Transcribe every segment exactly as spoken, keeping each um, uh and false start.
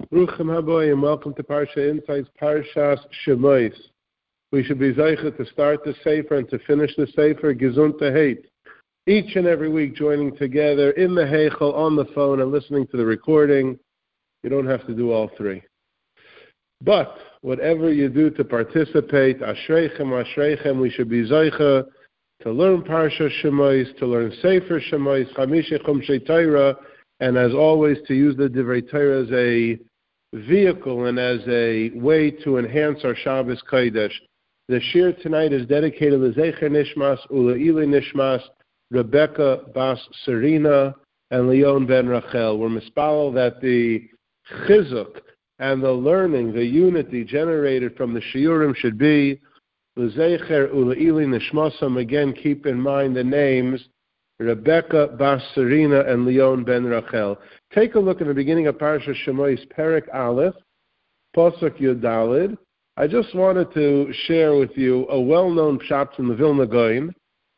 Bruchim Haboy, and welcome to Parsha Insights, Parshas Shemos. We should be zeicha to start the Sefer and to finish the Sefer, Gesund Heit. Each and every week joining together in the Heichel, on the phone, and listening to the recording. You don't have to do all three. But whatever you do to participate, Ashreichem, Ashreichem, we should be zeicha to learn Parsha Shemos, to learn Sefer Shemos, Chamisha Chumshei Torah, and as always, to use the Divrei Torah as a vehicle and as a way to enhance our Shabbos Kodesh. The shir tonight is dedicated to Zecher Nishmas, Ula'ili Nishmas, Rebecca Bas Serena, and Leon Ben Rachel. We're mispal that the chizuk and the learning, the unity generated from the shiurim should be L'Zecher Ula'ili Nishmasam. Again, keep in mind the names Rebecca Bas Serena and Leon Ben Rachel. Take a look at the beginning of Parashat Shemos, Perek Aleph, Pasuk Yud Daled. I just wanted to share with you a well-known pshat from the Vilna Gaon,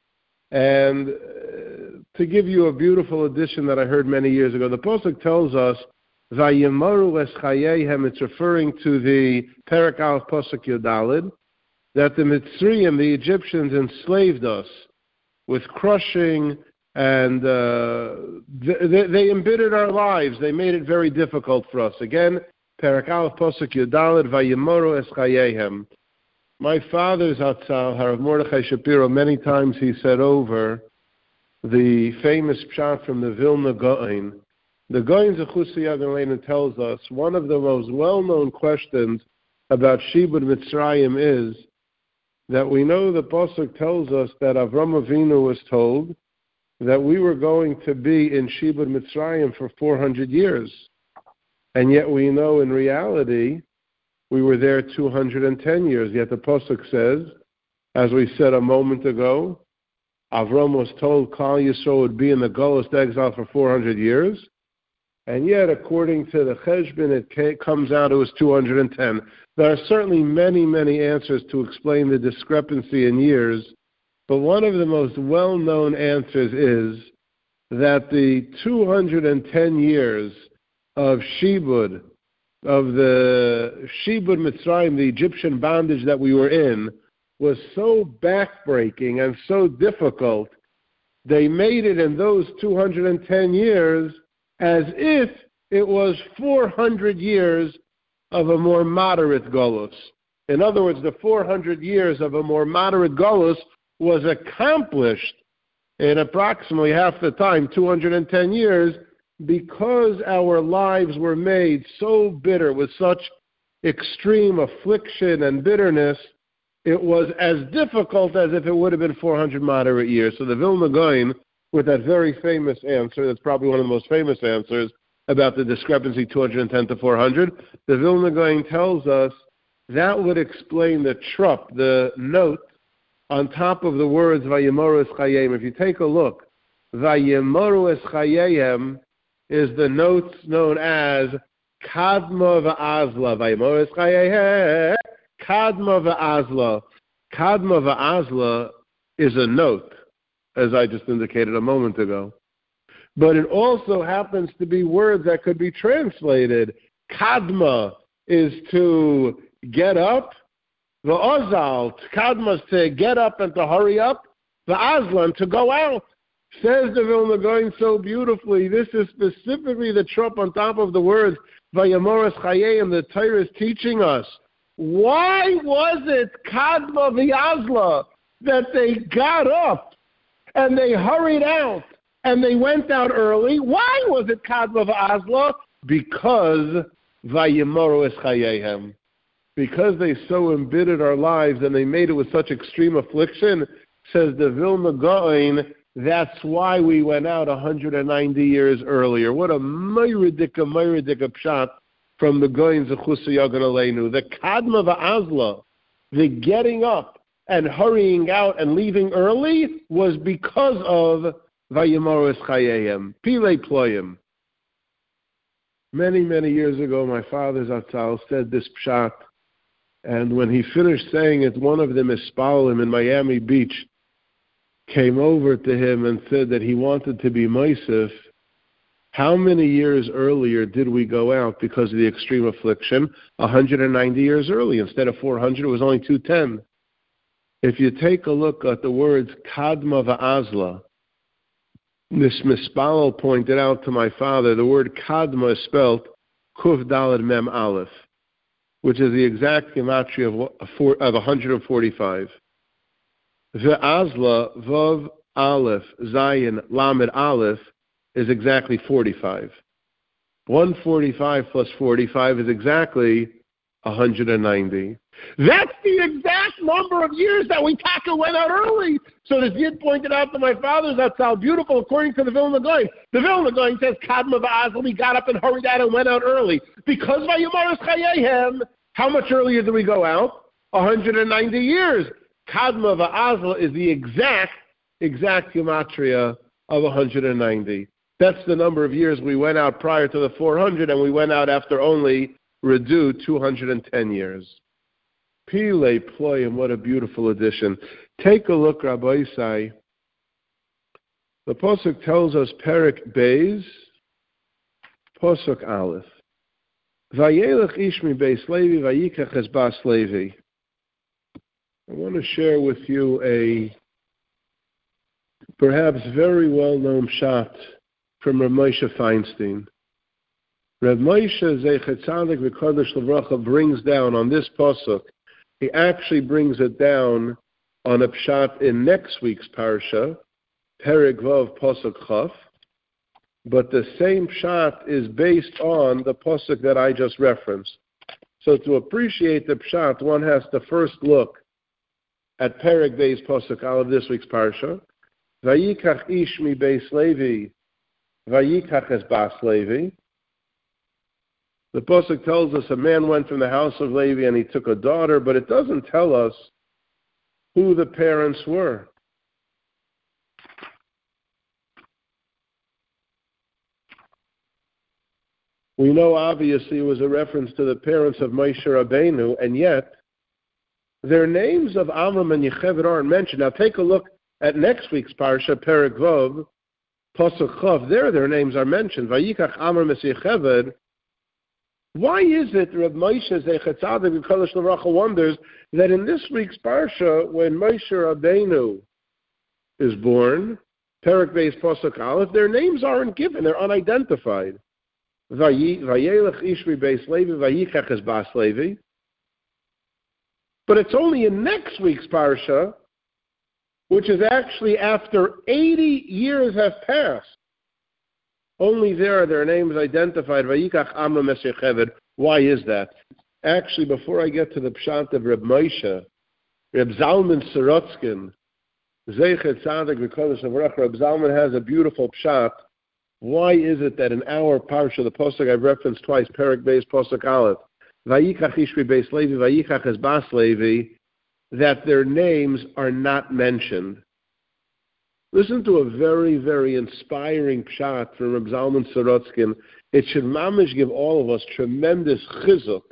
and uh, to give you a beautiful addition that I heard many years ago. The Pasuk tells us, Vayimaru es chayehem, it's referring to the Perek Aleph, Pasuk Yud Daled, that the Mitzrayim, the Egyptians, enslaved us with crushing, and uh, they, they embittered our lives. They made it very difficult for us. Again, Perek Aleph Pasuk Yud Daled, Vayimaru es chayehem. My father's Hatzal, Harav Mordechai Shapiro, many times he said over the famous pshat from the Vilna Gaon. The Gaon Zechusi Yagalena tells us one of the most well-known questions about Shibud Mitzrayim is that we know the Pasuk tells us that Avram Avinu was told that we were going to be in Shibud Mitzrayim for four hundred years. And yet we know in reality we were there two hundred ten years. Yet the Pasuk says, as we said a moment ago, Avram was told Klal Yisrael would be in the Golus exile for four hundred years. And yet, according to the Cheshbon, it comes out it was two hundred ten. There are certainly many, many answers to explain the discrepancy in years, but one of the most well-known answers is that the two hundred ten years of Shibud, of the Shibud Mitzrayim, the Egyptian bondage that we were in, was so backbreaking and so difficult, they made it in those two hundred ten years as if it was four hundred years of a more moderate Golus. In other words, the four hundred years of a more moderate Golus was accomplished in approximately half the time, two hundred ten years, because our lives were made so bitter with such extreme affliction and bitterness. It was as difficult as if it would have been four hundred moderate years. So the Vilna Gaon, with that very famous answer, that's probably one of the most famous answers about the discrepancy two hundred ten to four hundred, the Vilna Gaon tells us that would explain the trup, the note, on top of the words Vayimaru es chayim. If you take a look, Vayimaru es chayim is the notes known as Kadma va'azla. Vayimaru es chayim, Kadma va'azla. Kadma va'azla is a note, as I just indicated a moment ago. But it also happens to be words that could be translated. Kadma is to get up. The ozal, kadma is to get up and to hurry up. The azlan, to go out. Says the Vilna Gaon so beautifully, this is specifically the trup on top of the words, Vayimaru es chayim, the Torah is teaching us. Why was it kadma v'azla that they got up and they hurried out and they went out early? Why was it kadma v'azla? Because Vayimaru es chayim. Because they so embittered our lives and they made it with such extreme affliction, says the Vilna Gaon, that's why we went out one hundred ninety years earlier. What a meiridika, meiridika pshat from the Gaon Zechusi Yagan Aleinu. The kadma va'azla, the getting up and hurrying out and leaving early, was because of Vayimaru es chayim, Pilei Ployim. Many, many years ago, my father's Atzal said this pshat, and when he finished saying it, one of them, Ispalim in Miami Beach, came over to him and said that he wanted to be Moisef How many years earlier did we go out because of the extreme affliction? one hundred ninety years early. Instead of four hundred, it was only two ten. If you take a look at the words Kadma va'azla, this Mispalel pointed out to my father, the word Kadma is spelled Kuf Daled Mem Aleph, which is the exact gematria of, of one hundred forty-five. Ve'azla Vav Aleph Zayin Lamed Aleph is exactly forty-five. one forty-five plus forty-five is exactly one hundred ninety. That's the exact number of years that we taka went out early. So the Yid pointed out to my father, that's how beautiful, according to the Vilna Gaon. The Vilna Gaon says, Kadma va'azla, we got up and hurried out and went out early. Because Vayumaris Chayehem, how much earlier did we go out? one hundred ninety years. Kadma va'azla is the exact, exact gematria of one hundred ninety. That's the number of years we went out prior to the four hundred, and we went out after only Redu two hundred ten years. Pile Ployim, what a beautiful addition. Take a look, Rabbi Isai. The Pasuk tells us, Perik Beis, Pasuk Aleph. Vayelech Ishmi Beis Levi, Vayikach es Bas Levi. I want to share with you a perhaps very well-known shot from Rav Moshe Feinstein. Rav Moshe Zeichet Tzadik V'Kodesh L'Vracha brings down on this pasuk. He actually brings it down on a pshat in next week's parsha, Perek Vav Pasuk Chaf, but the same pshat is based on the pasuk that I just referenced. So to appreciate the pshat, one has to first look at Perek Beis Pasuk out of this week's parsha. Vayikach ish mi Beis Levi, Vayikach es Bas Levi. The pasuk tells us a man went from the house of Levi and he took a daughter, but it doesn't tell us who the parents were. We know obviously it was a reference to the parents of Moshe Rabbeinu, and yet their names of Amram and Yocheved aren't mentioned. Now take a look at next week's parsha, Perek Vav, Pasuk Chav. There their names are mentioned. Vayikach Amram es Yocheved. Why is it Reb Moshe Zeichet Tzadik V'Kodesh L'Vracha wonders that in this week's parsha, when Moshe Rabbeinu is born, Perek Beis Pasuk Aleph, their names aren't given; they're unidentified. Vayelech Ishmi Beis Levi, Vayikach es Bas Levi. But it's only in next week's parsha, which is actually after eighty years have passed. Only there are their names identified. Vayikach Amram es Yocheved. Why is that? Actually, before I get to the pshat of Reb Moshe, Reb Zalman Sorotzkin, Zeichet Tzadik V'Kodesh L'Vracha, Reb Zalman has a beautiful pshat. Why is it that in our parsha, the pasuk I've referenced twice, Perek Beis Pasuk Aleph, Vayikach Ishmi Beis Levi, Vayikach es Bas Levi, that their names are not mentioned? Listen to a very, very inspiring pshat from Reb Zalman Sorotzkin. It should mamish give all of us tremendous chizuk.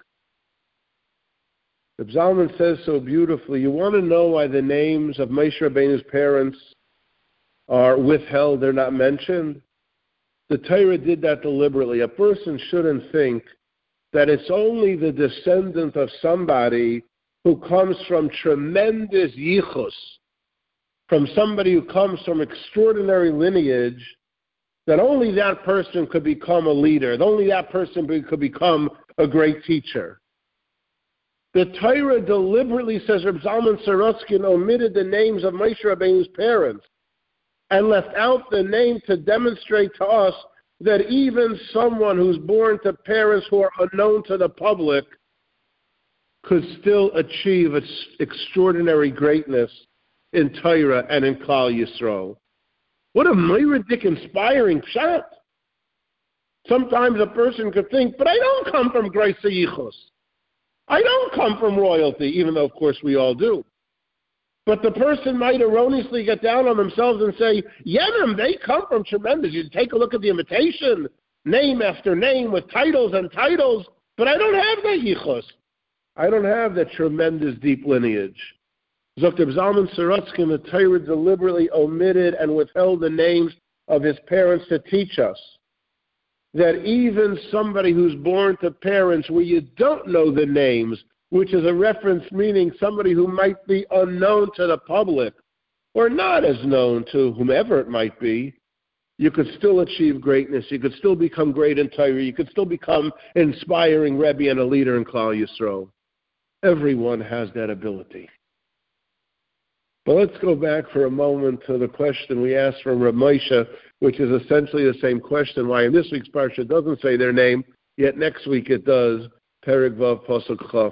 Reb Zalman says so beautifully, you want to know why the names of Moshe Rabbeinu's parents are withheld, they're not mentioned? The Torah did that deliberately. A person shouldn't think that it's only the descendant of somebody who comes from tremendous yichus, from somebody who comes from extraordinary lineage, that only that person could become a leader, that only that person could become a great teacher. The Torah deliberately, says Reb Zalman Sorotzkin, omitted the names of Moshe Rabbeinu's parents and left out the name to demonstrate to us that even someone who's born to parents who are unknown to the public could still achieve its extraordinary greatness in Torah and in Klal Yisrael. What a myridic, inspiring pshat. Sometimes a person could think, but I don't come from Grace Yichus. I don't come from royalty, even though, of course, we all do. But the person might erroneously get down on themselves and say, Yemen, they come from tremendous. You take a look at the invitation, name after name with titles and titles, but I don't have that yichus. I don't have that tremendous deep lineage. Doctor Zalman Sorotzkin, the Torah deliberately omitted and withheld the names of his parents to teach us that even somebody who's born to parents where you don't know the names, which is a reference meaning somebody who might be unknown to the public or not as known to whomever it might be, you could still achieve greatness. You could still become great in Torah. You could still become inspiring Rebbe and a leader in Klal Yisrael. Everyone has that ability. But let's go back for a moment to the question we asked from Reb Moshe, which is essentially the same question, why in this week's parsha it doesn't say their name, yet next week it does, Perek Vav Pasuk Chaf.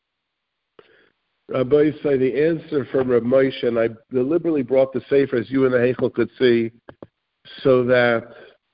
Rabbi say the answer from Reb Moshe, and I deliberately brought the Sefer as you and the Heichel could see, so that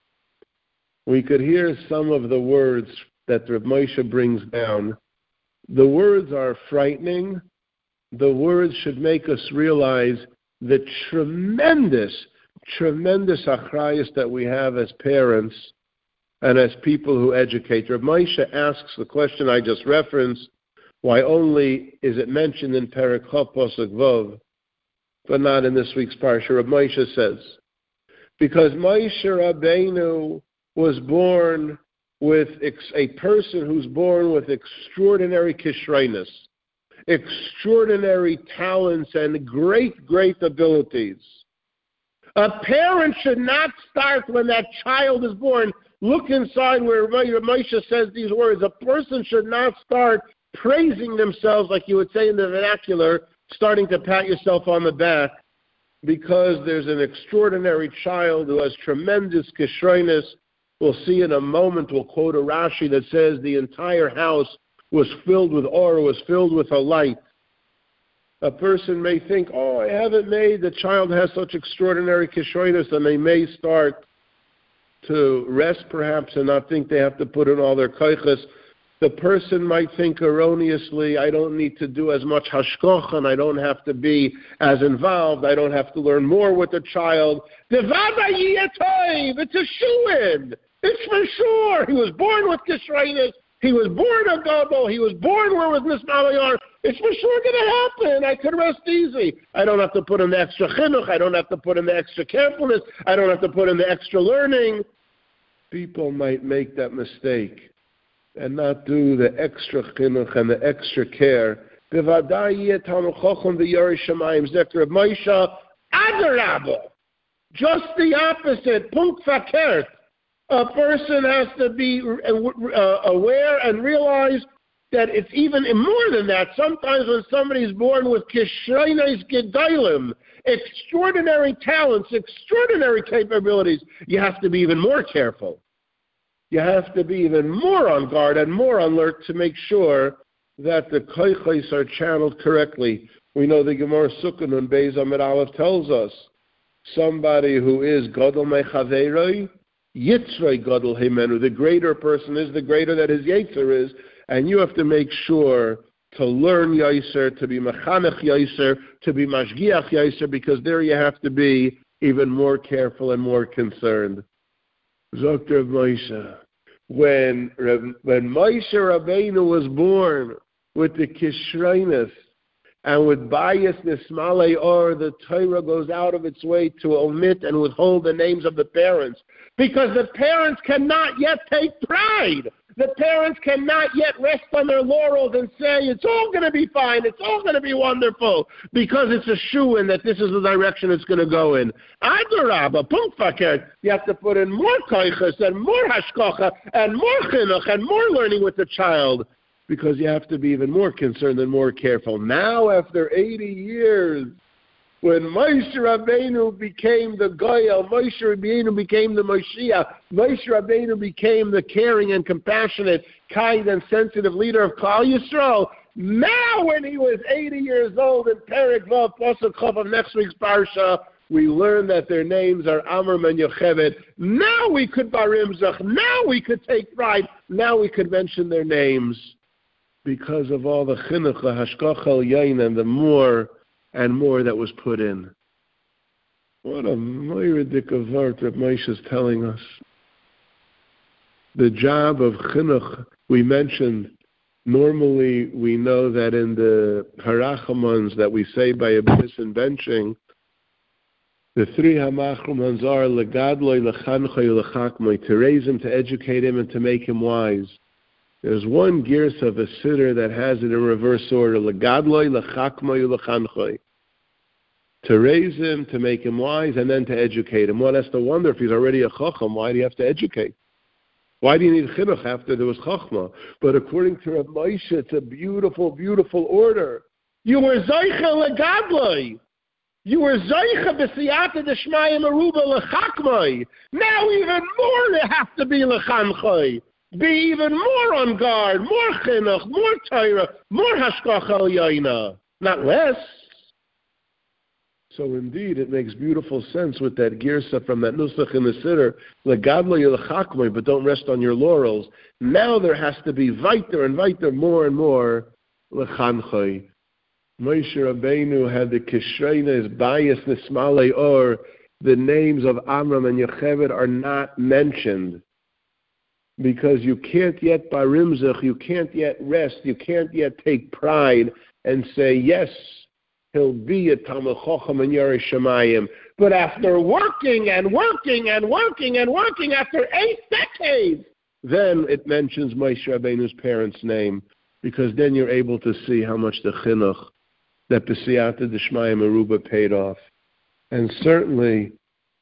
we could hear some of the words that Reb Moshe brings down. The words are frightening. The words should make us realize the tremendous, tremendous achrayus that we have as parents and as people who educate. Reb Moshe asks the question I just referenced, why only is it mentioned in Perek Chaf Pasuk Vav, but not in this week's parsha? Reb Moshe says, because Moshe Rabbeinu was born with ex- a person who's born with extraordinary kishreinus, extraordinary talents and great, great abilities. A parent should not start when that child is born. Look inside where Moshe says these words. A person should not start praising themselves, like you would say in the vernacular, starting to pat yourself on the back, because there's an extraordinary child who has tremendous kishreinus. We'll see in a moment, we'll quote a Rashi that says the entire house was filled with aura, was filled with a light. A person may think, oh, I haven't made, the child has such extraordinary kishreinus, and they may start to rest perhaps and not think they have to put in all their koiches. The person might think erroneously, I don't need to do as much hashkocha, and I don't have to be as involved, I don't have to learn more with the child. It's a shoo-in. It's for sure. He was born with kishreinus. He was born a Gadol. He was born where was Nismalayar. It's for sure going to happen. I could rest easy. I don't have to put in the extra chinuch. I don't have to put in the extra carefulness. I don't have to put in the extra learning. People might make that mistake and not do the extra chinuch and the extra care. Just the opposite. Punkt verkehrt. A person has to be uh, aware and realize that it's even more than that. Sometimes when somebody's born with kishreines gedolim, extraordinary talents, extraordinary capabilities, you have to be even more careful. You have to be even more on guard and more alert to make sure that the koiches are channeled correctly. We know the Gemara Sukkot and Beis Amid Aleph tells us somebody who is Gadol Mechaveroi, Yitzrei Gadol Himenu, the greater person is, the greater that his Yetzer is, and you have to make sure to learn Yetzer, to be Mechanech Yetzer, to be Mashgiach Yetzer, because there you have to be even more careful and more concerned. Doctor Moshe, when, when Moshe Rabbeinu was born with the Kishreines and with bias Nismalei Or, the Torah goes out of its way to omit and withhold the names of the parents, because the parents cannot yet take pride. The parents cannot yet rest on their laurels and say, it's all going to be fine, it's all going to be wonderful, because it's a shoo-in that this is the direction it's going to go in. Adarabba, punkt verkehrt, you have to put in more koiches and more hashkocha and more chinuch and more learning with the child, because you have to be even more concerned and more careful. Now, after eighty years, when Moshe Rabbeinu became the Goyal, Moshe Rabbeinu became the Moshiach, Moshe Rabbeinu became the caring and compassionate, kind and sensitive leader of Klal Yisrael. Now, when he was eighty years old in Perek Vav Pasuk Chaf of next week's parsha, we learn that their names are Amram and Yocheved. Now we could barimzach. Now we could take pride. Now we could mention their names because of all the chinuch, the hashkach al yain, and the more and more that was put in. What a moiridik of art that Moshe is telling us. The job of chinuch, we mentioned, normally we know that in the harachamans that we say by abyss and benching, The three hamachrum hanzar legadloi lechanchoi lechakmoi, to raise him, to educate him, and to make him wise. There's one girsa of a siddur that has it in reverse order: legadloi lechakmoi lechanchoi, to raise him, to make him wise, and then to educate him. One has to wonder, if he's already a chacham, why do you have to educate? Why do you need chinuch after there was chachma? But according to Rav Moshe, it's a beautiful, beautiful order. You were zoicha legadloi. You were zoicha b'siyata d'shmaya meruba lechakmoi. Now even more they have to be lechanchoi. Be even more on guard, more chinuch, more Torah, more hashgacha al yaina. Not less. So indeed, it makes beautiful sense with that girsa from that nusach in the siddur, legadloi lechakmoi, but don't rest on your laurels. Now there has to be weiter and weiter, more and more lechanchoi. Moshe Rabbeinu had the Kishreines, Bayis, Nismalei Or. The names of Amram and Yocheved are not mentioned because you can't yet barimzach, you can't yet rest, you can't yet take pride and say, yes, he'll be a Talmid Chacham and Yarei Shemayim. But after working and working and working and working, after eight decades, then it mentions Moshe Rabbeinu's parents' name, because then you're able to see how much the chinuch that b'siyata d'shmaya meruba paid off. And certainly,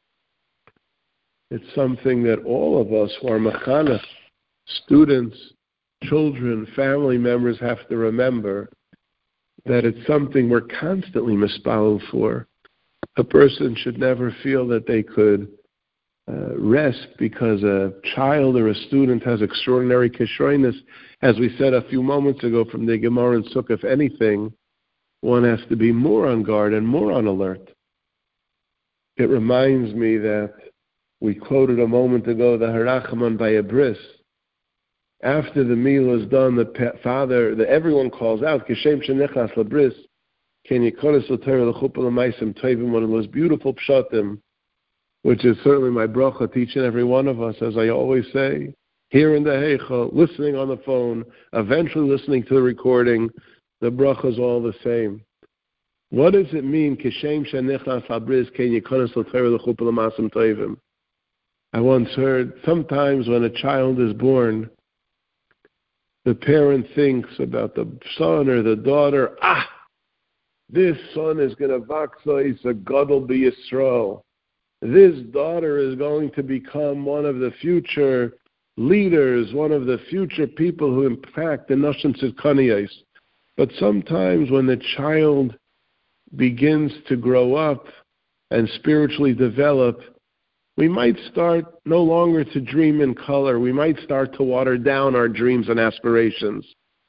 it's something that all of us who are mechanech, students, children, family members have to remember, that it's something we're constantly mispalel for. A person should never feel that they could uh, rest because a child or a student has extraordinary kishroinus. As we said a few moments ago from the Gemara and Sukkah, if anything, one has to be more on guard and more on alert. It reminds me that we quoted a moment ago the Harachaman by a bris. After the meal is done, the father, the, everyone calls out, Kishem shenichas labris, ken yikonis l'Torah l'chuppah l'maisim tovim, one of the most beautiful pshatim, which is certainly my bracha to each and every one of us, as I always say, here in the Heichal, listening on the phone, eventually listening to the recording, the bracha is all the same. What does it mean, Kishem shenichas labris, ken yikonis l'Torah l'chuppah l'maisim tovim? I once heard, sometimes when a child is born, the parent thinks about the son or the daughter, ah, this son is going to vaksa, a gadol b'Yisrael. This daughter is going to become one of the future leaders, one of the future people who impact the Nashim Tzidkaniyos. But sometimes when the child begins to grow up and spiritually develop, we might start no longer to dream in color. We might start to water down our dreams and aspirations.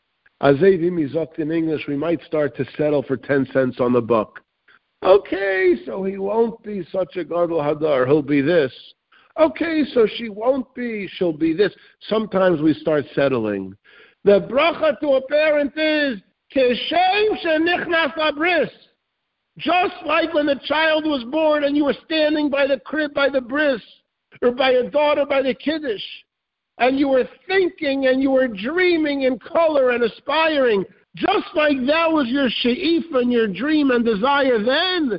In English, we might start to settle for ten cents on the buck. Okay, so he won't be such a gadol hadar. He'll be this. Okay, so she won't be. She'll be this. Sometimes we start settling. The bracha to a parent is Kishem shenichnas labris. Just like when the child was born and you were standing by the crib, by the bris, or by a daughter, by the kiddush, and you were thinking and you were dreaming in color and aspiring, just like that was your she'if and your dream and desire then,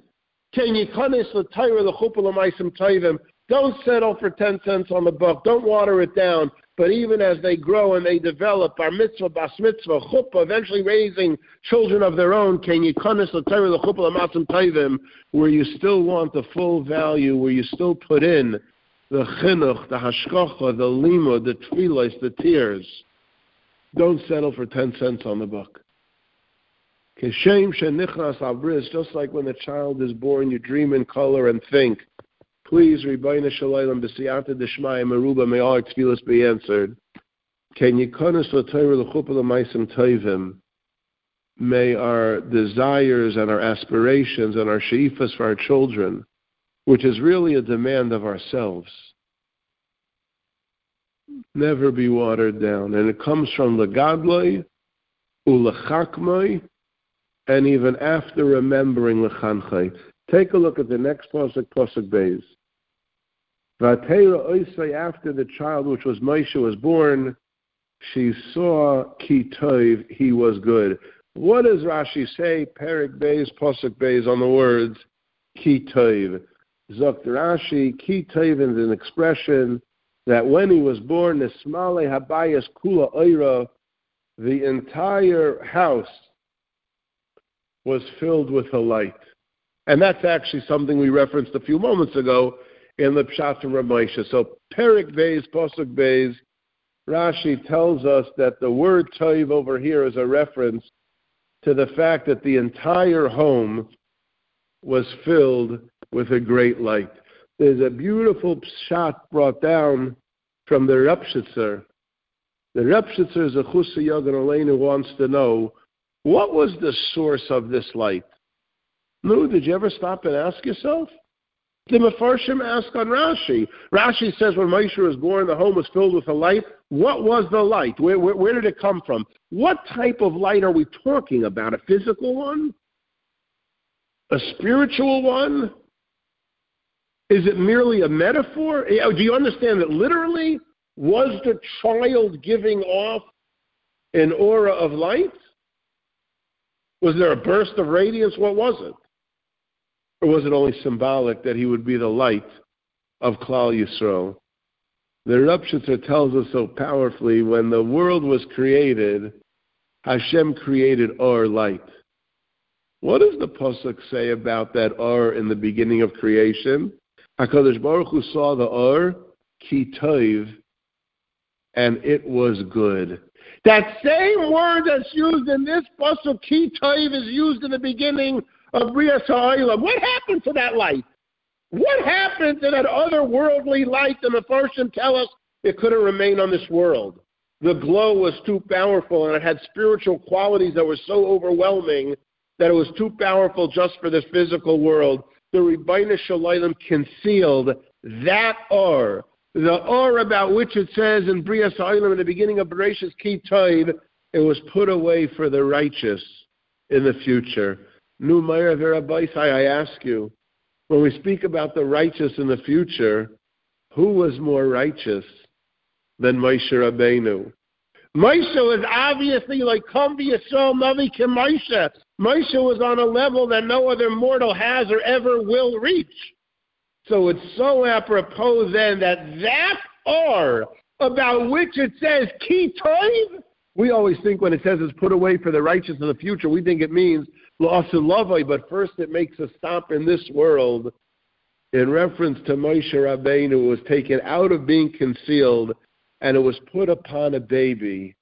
don't settle for ten cents on the buck. Don't water it down. But even as they grow and they develop, bar mitzvah, bas mitzvah, chuppah, eventually raising children of their own, where you still want the full value, where you still put in the chinuch, the hashgacha, the limud, the tefillos, the tears. Don't settle for ten cents on the buck. Just like when the child is born, you dream in color and think, please, Ribono Shel Olam, b'siyata d'shmaya meruba, may all our tefillos be answered. Ken yikonos l'Torah l'chuppah l'maisim tovim. May our desires and our aspirations and our she'ifas for our children, which is really a demand of ourselves, never be watered down. And it comes from legadloi, ulechakmoi, and even after remembering lechanchai. Take a look at the next pasuk, pasuk beis. Vatera oisei, after the child, which was Moshe, was born, she saw ki tov, he was good. What does Rashi say? Perek beis, pasuk beis, on the words ki tov. Zokt Rashi, Ki Tov is an expression that when he was born, Nismale Habayas Kula Oira, the entire house was filled with a light. And that's actually something we referenced a few moments ago in the Pshat from Rav Moshe. So Perik Beis, Posuk Beis, Rashi tells us that the word Tov over here is a reference to the fact that the entire home was filled with a great light. There's a beautiful Pshat brought down from the Ropshitzer. The Ropshitzer is a Chusa Yogan Aleinu who wants to know, what was the source of this light? No, did you ever stop and ask yourself? The Mefarshim ask on Rashi. Rashi says when Moshe was born, the home was filled with a light. What was the light? Where, where, where did it come from? What type of light are we talking about? A physical one? A spiritual one? Is it merely a metaphor? Do you understand that literally? Was the child giving off an aura of light? Was there a burst of radiance? What was it? Or was it only symbolic that he would be the light of Klal Yisrael? The Ropshitzer tells us so powerfully, when the world was created, Hashem created Or, light. What does the Pasuk say about that Or in the beginning of creation? HaKadosh Baruch Hu saw the Or, Ki Tov, and it was good. That same word that's used in this Pasuk, Ki Tov, is used in the beginning of Brias HaOlam. What happened to that light? What happened to that otherworldly light? The Mefarshim tell us it couldn't remain on this world. The glow was too powerful, and it had spiritual qualities that were so overwhelming that it was too powerful just for this physical world. The Rebbeinu Shalom concealed that Or, the Or about which it says in Brias HaOlam in the beginning of Bereshis Ki Tov, it was put away for the righteous in the future. Nu Meir Verabaisai, I ask you, when we speak about the righteous in the future, who was more righteous than Moshe Rabbeinu? Moshe was obviously like Kam V'Yisrael Navi Ke Moshe. Moshe was on a level that no other mortal has or ever will reach. So it's so apropos then that that Or about which it says Ki Tov, we always think when it says it's put away for the righteous in the future, we think it means L'Asu Lavai, but first it makes a stop in this world in reference to Moshe Rabbeinu, who was taken out of being concealed and it was put upon a baby,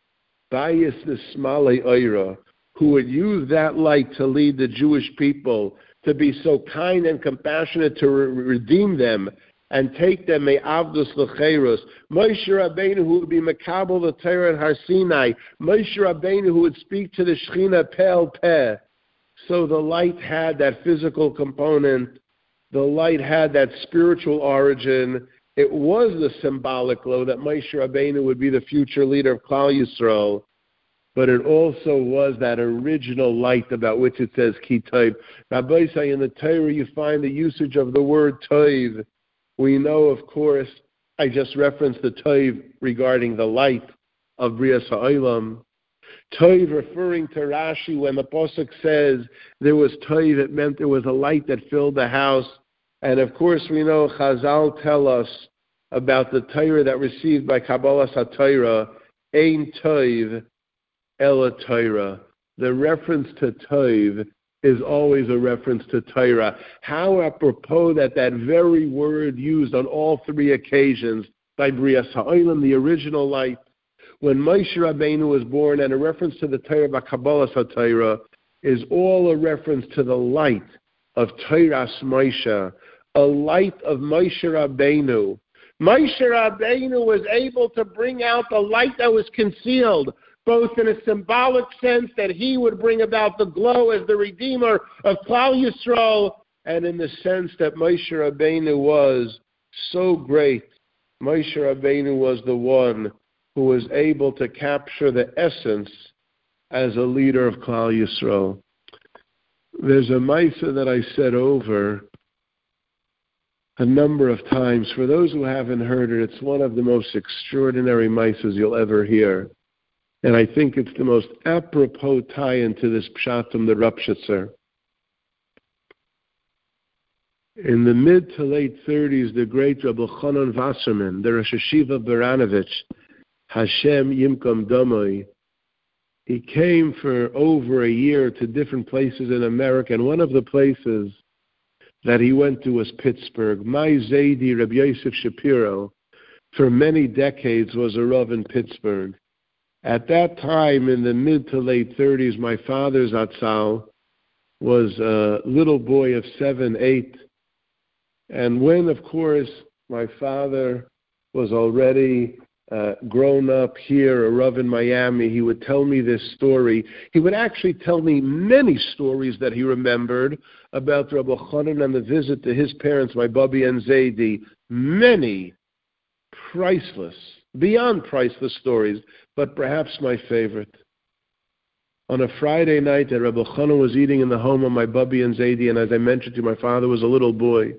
Bayis Nismale Oira, who would use that light to lead the Jewish people, to be so kind and compassionate to re- redeem them and take them me'avdus l'cheirus. Moshe Rabbeinu, who would be mekabel the Torah and Har Sinai. Moshe Rabbeinu, who would speak to the Shechina Pel Peh. So the light had that physical component. The light had that spiritual origin. It was the symbolic glow that Moshe Rabbeinu would be the future leader of Klal Yisrael. But it also was that original light about which it says Ki Tov. Rabbi say in the Torah you find the usage of the word Tov. We know, of course, I just referenced the Tov regarding the light of Brias HaOlam. Tov referring to Rashi, when the Pasuk says there was Tov, it meant there was a light that filled the house. And of course we know Chazal tell us about the Torah that received by Kabbalah HaTorah, Ein Tov Ela Torah. The reference to Tov is always a reference to Torah. How apropos that that very word used on all three occasions by Brias HaOlam, the original light, when Moshe Rabbeinu was born, and a reference to the Torah by Kabbalah HaTorah is all a reference to the light of Torah's Moshe, a light of Moshe Rabbeinu. Moshe Rabbeinu was able to bring out the light that was concealed, both in a symbolic sense that he would bring about the glow as the Redeemer of Klal Yisrael, and in the sense that Moshe Rabbeinu was so great. Moshe Rabbeinu was the one who was able to capture the essence as a leader of Klal Yisrael. There's a Maisa that I said over a number of times. For those who haven't heard it, it's one of the most extraordinary Maisas you'll ever hear. And I think it's the most apropos tie-in to this Pshat from the Ropshitzer. In the mid to late thirties, the great Rabbi Chanan Wasserman, the Rosh Hashiva Baranovich, Hashem Yimkom Domoi, he came for over a year to different places in America, and one of the places that he went to was Pittsburgh. My Zaidi, Rabbi Yosef Shapiro, for many decades was a Rav in Pittsburgh. At that time, in the mid to late thirties, my father, Zatzal, was a little boy of seven, eight. And when, of course, my father was already uh, grown up here, a Rav in Miami, he would tell me this story. He would actually tell me many stories that he remembered about Rabbi Chanan and the visit to his parents, my Bubby and Zaidi. Many priceless, beyond priceless stories, but perhaps my favorite. On a Friday night that Rabbi Chanan was eating in the home of my Bubby and Zaidi, and as I mentioned to you, my father was a little boy.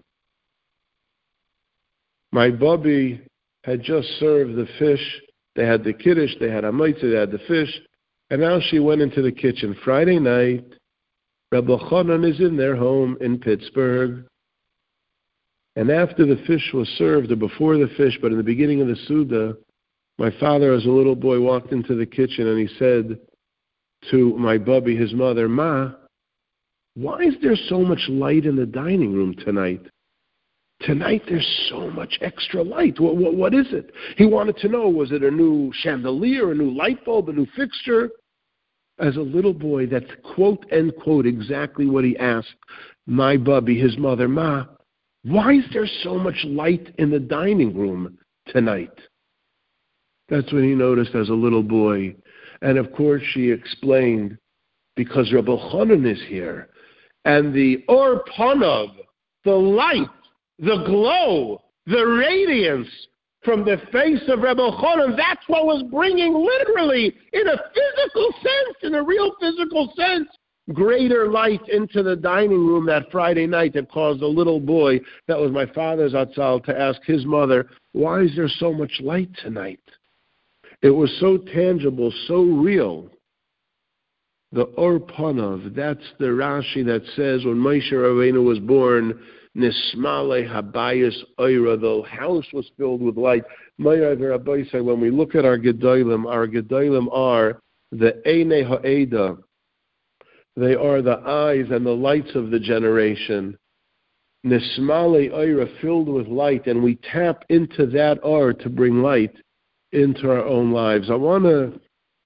My Bubby had just served the fish. They had the kiddush, they had a mitzvah, they had the fish, and now she went into the kitchen. Friday night, Rabbi Chanan is in their home in Pittsburgh. And after the fish was served, or before the fish, but in the beginning of the Suda, my father, as a little boy, walked into the kitchen and he said to my Bubby, his mother, Ma, why is there so much light in the dining room tonight? Tonight there's so much extra light. What, what, what is it? He wanted to know, was it a new chandelier, a new light bulb, a new fixture? As a little boy, that's quote, end quote, exactly what he asked my Bubby, his mother, Ma, why is there so much light in the dining room tonight? That's what he noticed as a little boy. And of course she explained, because Rabbi Chanan is here. And the Or Panav, the light, the glow, the radiance from the face of Rabbi Chanan, that's what was bringing, literally, in a physical sense, in a real physical sense, greater light into the dining room that Friday night that caused a little boy, that was my father's Atzal, to ask his mother, why is there so much light tonight? It was so tangible, so real. The Or Panav, that's the Rashi that says when Moshe Rabbeinu was born, Nismale Habayis Oira, the house was filled with light. When we look at our Gedolim, our Gedolim are the Einei Ha'eda. They are the eyes and the lights of the generation. Nismale Oira, filled with light, and we tap into that Or to bring light into our own lives. I want to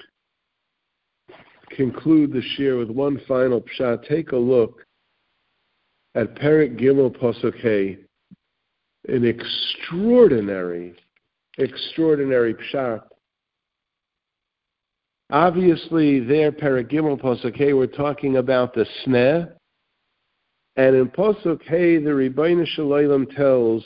conclude the shir with one final pshat. Take a look at Perek Gimel Pasuk Hey, an extraordinary, extraordinary pshat. Obviously, there, Perek Gimel Pasuk Hey, we're talking about the sneh, and in Pasuk Hey, the Rebbeinu Shalom tells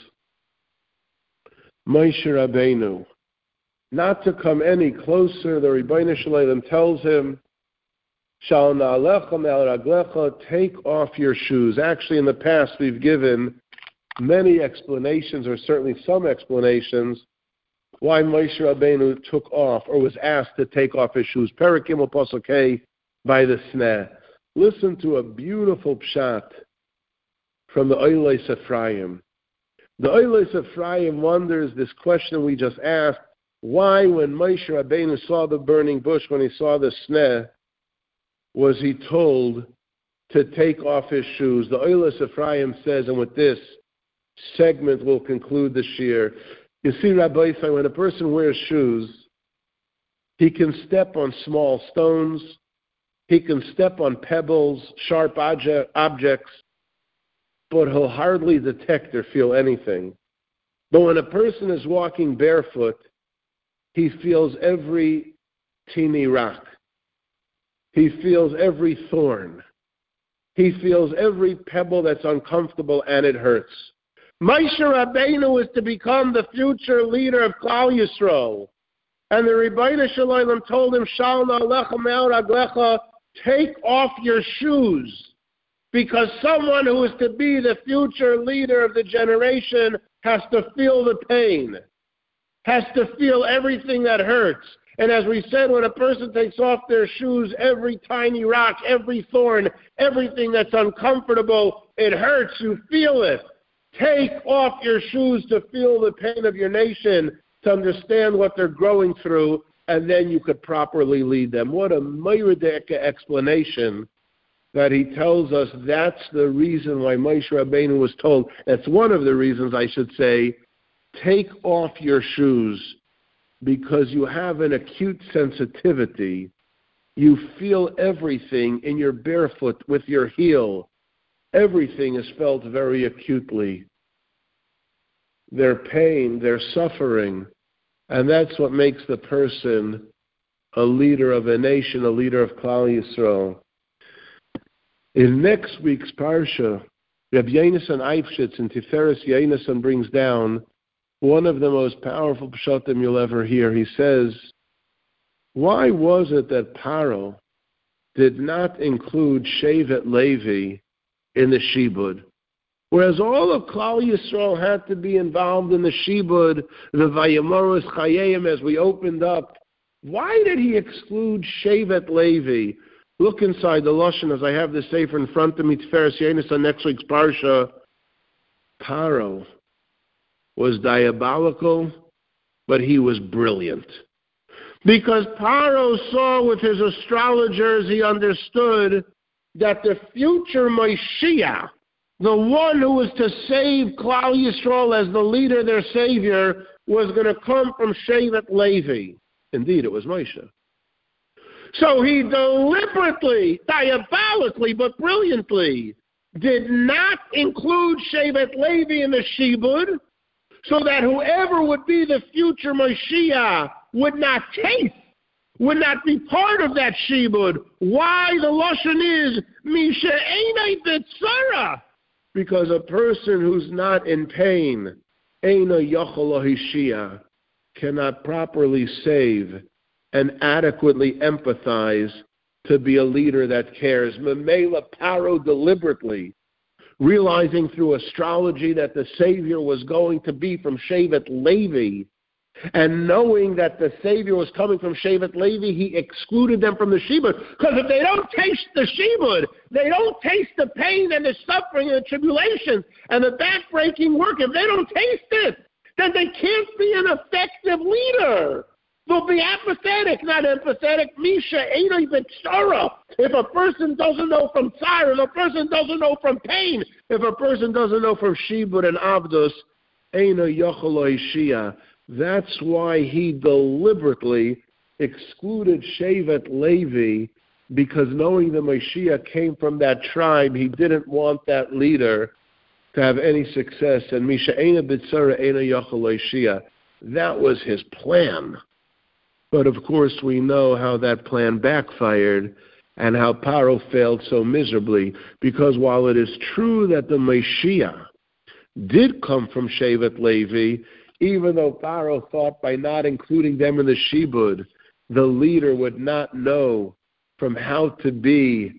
Moshe Rabbeinu not to come any closer. The Rebbeinu Shalom tells him, Shal na'alecha me'al raglecha, take off your shoes. Actually, in the past, we've given many explanations, or certainly some explanations, why Moshe Rabbeinu took off, or was asked to take off his shoes. Perek Gimel Pasuk Hey by the sneh. Listen to a beautiful pshat from the Oiles Ephraim. The Oiles Ephraim wonders this question we just asked, why, when Moshe Rabbeinu saw the burning bush, when he saw the sneh, was he told to take off his shoes? The Oiles Ephraim says, and with this segment we'll conclude the shir. You see, Rabbi Isai, when a person wears shoes, he can step on small stones, he can step on pebbles, sharp object, objects, but he'll hardly detect or feel anything. But when a person is walking barefoot, he feels every teeny rock. He feels every thorn. He feels every pebble that's uncomfortable, and it hurts. Moshe Rabbeinu is to become the future leader of Klal Yisrael. And the Rebbeinu Shalom told him, Shal na'alecha me'al raglecha, take off your shoes. Because someone who is to be the future leader of the generation has to feel the pain, has to feel everything that hurts. And as we said, when a person takes off their shoes, every tiny rock, every thorn, everything that's uncomfortable, it hurts. You feel it. Take off your shoes to feel the pain of your nation, to understand what they're going through, and then you could properly lead them. What a Meirudeka explanation that he tells us that's the reason why Moshe Rabbeinu was told. That's one of the reasons, I should say, take off your shoes, because you have an acute sensitivity. You feel everything in your barefoot with your heel. Everything is felt very acutely. Their pain, their suffering, and that's what makes the person a leader of a nation, a leader of Klal Yisrael. In next week's Parsha, Reb Yonasan Eifshitz in Tiferes Yonasan brings down one of the most powerful pshatim you'll ever hear. He says, why was it that Paro did not include Shevet Levi in the Shibud? Whereas all of Klal Yisrael had to be involved in the Shibud, the Vayamoros Chayim, as we opened up. Why did he exclude Shevet Levi? Look inside the Lashon as I have the Sefer in front of me, Tiferes Yonasan, next week's Parsha. Paro was diabolical, but he was brilliant. Because Paro saw with his astrologers, he understood that the future Moshiach, the one who was to save Klal Yisrael as the leader, their savior, was going to come from Shevet Levi. Indeed, it was Moshe. So he deliberately, diabolically, but brilliantly, did not include Shevet Levi in the Shibud, so that whoever would be the future Moshiach would not taste, would not be part of that Shibud. Why? The Lashon is, Misha Einai B'tzara. Because a person who's not in pain, Eina Yochel Hishia, cannot properly save and adequately empathize to be a leader that cares. Memela Paro deliberately, realizing through astrology that the Savior was going to be from Shevet Levi, and knowing that the Savior was coming from Shevet Levi, he excluded them from the Shibud. Because if they don't taste the Shibud, they don't taste the pain and the suffering and the tribulation and the backbreaking work. If they don't taste it, then they can't be an effective leader. They'll be apathetic, not empathetic. Misha Einai B'tzara. If a person doesn't know from Tsar, if a person doesn't know from pain, if a person doesn't know from Shibud and Avdus, Einai Yochel Hishia. That's why he deliberately excluded Shevet Levi, because knowing the Mashiach came from that tribe, he didn't want that leader to have any success. And Misha Eina B'tzara Eina Yochel Hishia. That was his plan. But of course we know how that plan backfired and how Paro failed so miserably, because while it is true that the Mashiach did come from Shevet Levi, even though Paro thought by not including them in the Shibud, the leader would not know from how to be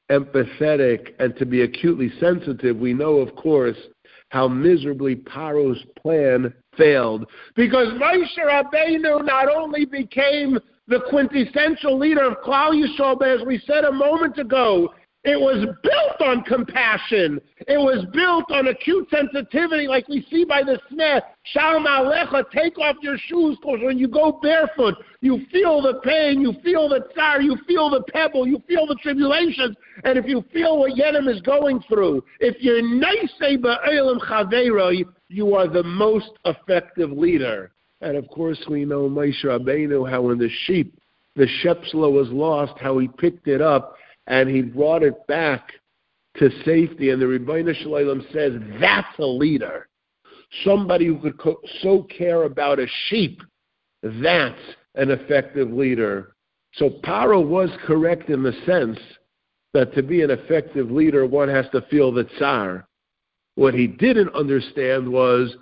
empathetic and to be acutely sensitive, we know, of course, how miserably Paro's plan failed. Because Moshe Rabbeinu not only became the quintessential leader of Klal Yisrael, but as we said a moment ago, it was built on compassion. It was built on acute sensitivity, like we see by the sneh. Shalom Alecha, take off your shoes, because when you go barefoot, you feel the pain, you feel the tsar, you feel the pebble, you feel the tribulations, and if you feel what Yedim is going through, if you're Neisei Ba'elam Chaveiro, you are the most effective leader. And of course, we know Moshe Rabbeinu, how when the sheep, the Shepsela was lost, how he picked it up and he brought it back to safety. And the Rebbeinu Shalom says, that's a leader. Somebody who could co- so care about a sheep, that's an effective leader. So Paro was correct in the sense that to be an effective leader, one has to feel the tsar. What he didn't understand was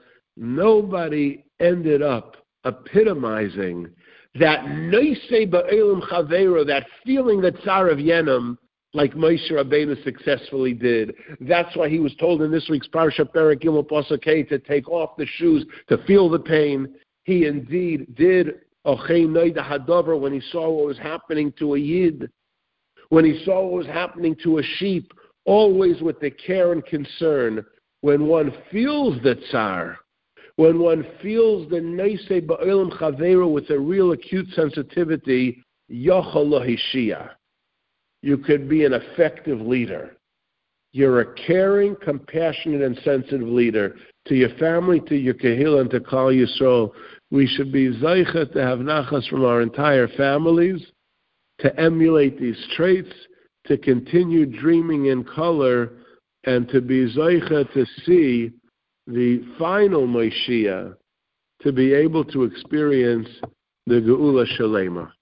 nobody ended up epitomizing that Neisei Ba'elam Chaveiro, that feeling the tsar of Yenim, like Moshe Rabbeinu successfully did. That's why he was told in this week's Parsha Perek Gimel Pasuk Hey to take off the shoes, to feel the pain. He indeed did Ochei Noida Hadover when he saw what was happening to a Yid, when he saw what was happening to a sheep, always with the care and concern. when one feels the tsar, when one feels the neisei ba'olam chaveru with a real acute sensitivity, yochel lo hishia. You could be an effective leader. You're a caring, compassionate, and sensitive leader to your family, to your kahil, and to Klal Yisrael. We should be zeicha to have nachas from our entire families, to emulate these traits, to continue dreaming in color, and to be zeicha to see the final Moshiach, to be able to experience the Geula Shalema.